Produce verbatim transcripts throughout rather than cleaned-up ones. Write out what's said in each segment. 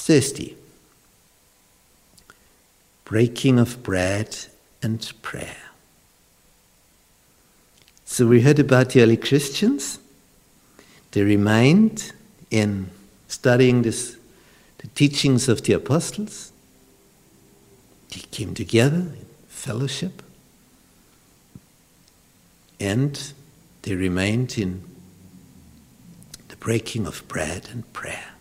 thirsty. Breaking of bread and prayer. So we heard about the early Christians. They remained in studying this, the teachings of the apostles. They came together in fellowship. And they remained in the breaking of bread and prayer.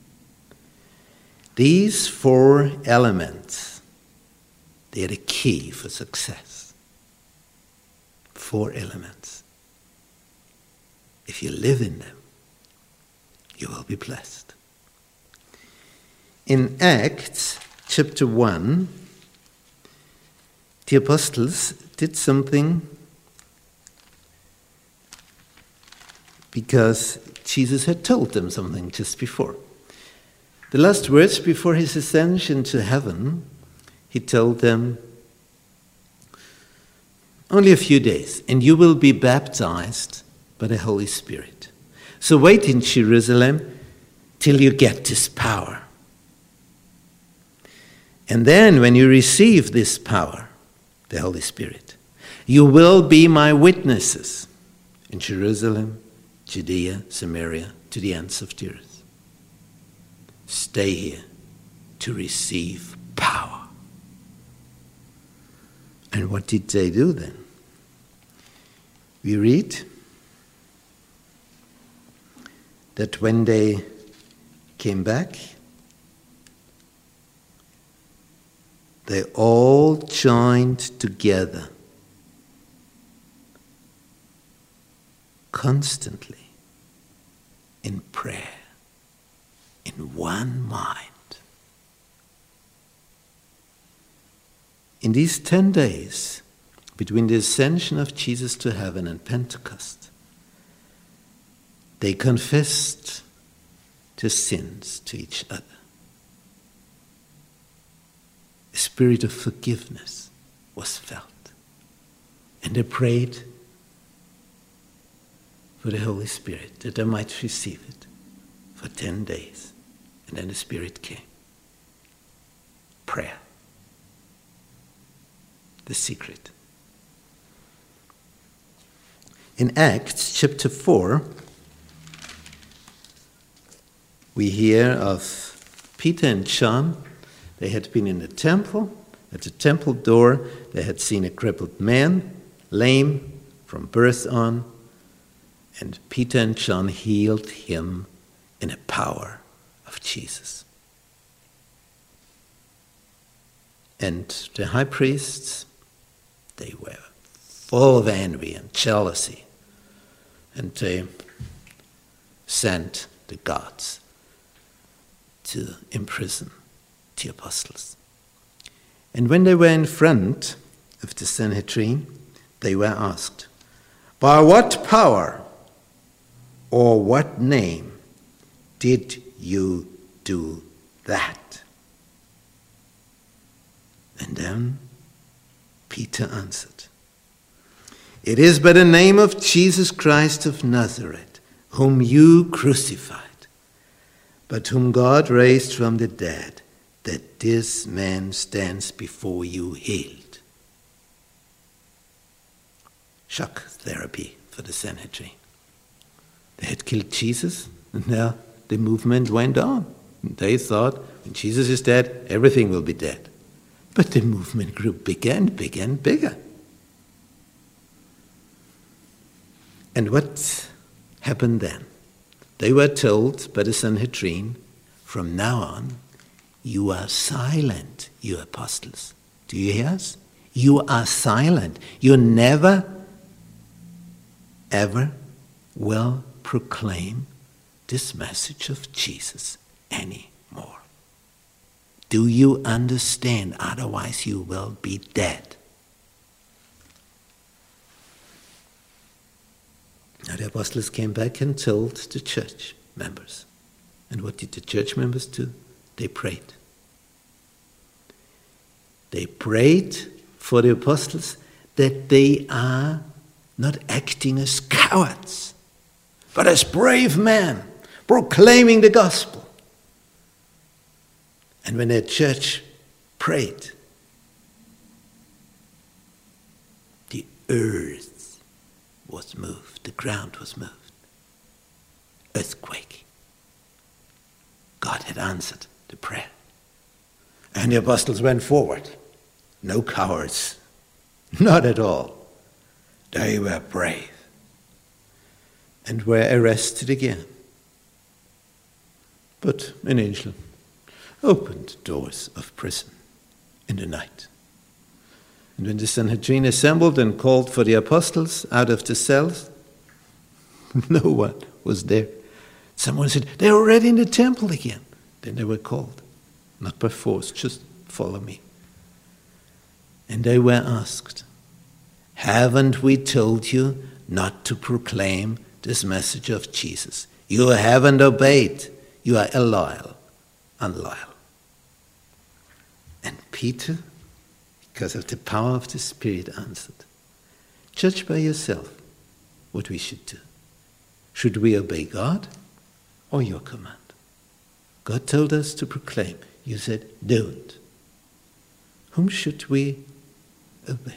These four elements, they are the key for success. Four elements. If you live in them, you will be blessed. In Acts chapter one, the apostles did something because Jesus had told them something just before. The last words before his ascension to heaven, he told them, only a few days, and you will be baptized by the Holy Spirit. So wait in Jerusalem till you get this power. And then when you receive this power, the Holy Spirit, you will be my witnesses in Jerusalem, Judea, Samaria, to the ends of the earth. Stay here to receive power. And what did they do then? We read that when they came back, they all joined together constantly in prayer, in one mind. In these ten days, between the ascension of Jesus to heaven and Pentecost, they confessed their sins to each other. A spirit of forgiveness was felt. And they prayed for the Holy Spirit, that they might receive it for ten days. And then the Spirit came. Prayer. The secret. In Acts chapter four, we hear of Peter and John. They had been in the temple. At the temple door, they had seen a crippled man, lame from birth on, and Peter and John healed him in the power of Jesus. And the high priests, they were full of envy and jealousy, and they sent the guards to imprison the apostles. And when they were in front of the Sanhedrin, they were asked, by what power or what name did you do that? And then Peter answered, it is by the name of Jesus Christ of Nazareth, whom you crucified, but whom God raised from the dead, that this man stands before you healed. Shock therapy for the Sanhedrin. They had killed Jesus, and now the movement went on. They thought, when Jesus is dead, everything will be dead. But the movement grew bigger and bigger and bigger. And what happened then? They were told by the Sanhedrin, from now on, you are silent, you apostles. Do you hear us? You are silent. You never, ever will proclaim this message of Jesus anymore. Do you understand? Otherwise you will be dead. Now the apostles came back and told the church members. And what did the church members do? They prayed. They prayed for the apostles that they are not acting as cowards, but as brave men, proclaiming the gospel. And when their church prayed, the earth was moved, the ground was moved. Earthquake. God had answered the prayer. And the apostles went forward. No cowards. Not at all. They were brave. And were arrested again. But an angel opened the doors of prison in the night. And when the Sanhedrin assembled and called for the apostles out of the cells, no one was there. Someone said, they're already in the temple again. Then they were called. Not by force, just follow me. And they were asked, haven't we told you not to proclaim this message of Jesus? You haven't obeyed. You are illoyal, unloyal. And Peter, because of the power of the Spirit, answered, judge by yourself what we should do. Should we obey God or your command? God told us to proclaim. You said, don't. Whom should we obey?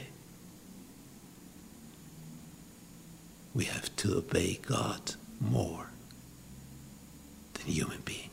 We have to obey God more than human beings.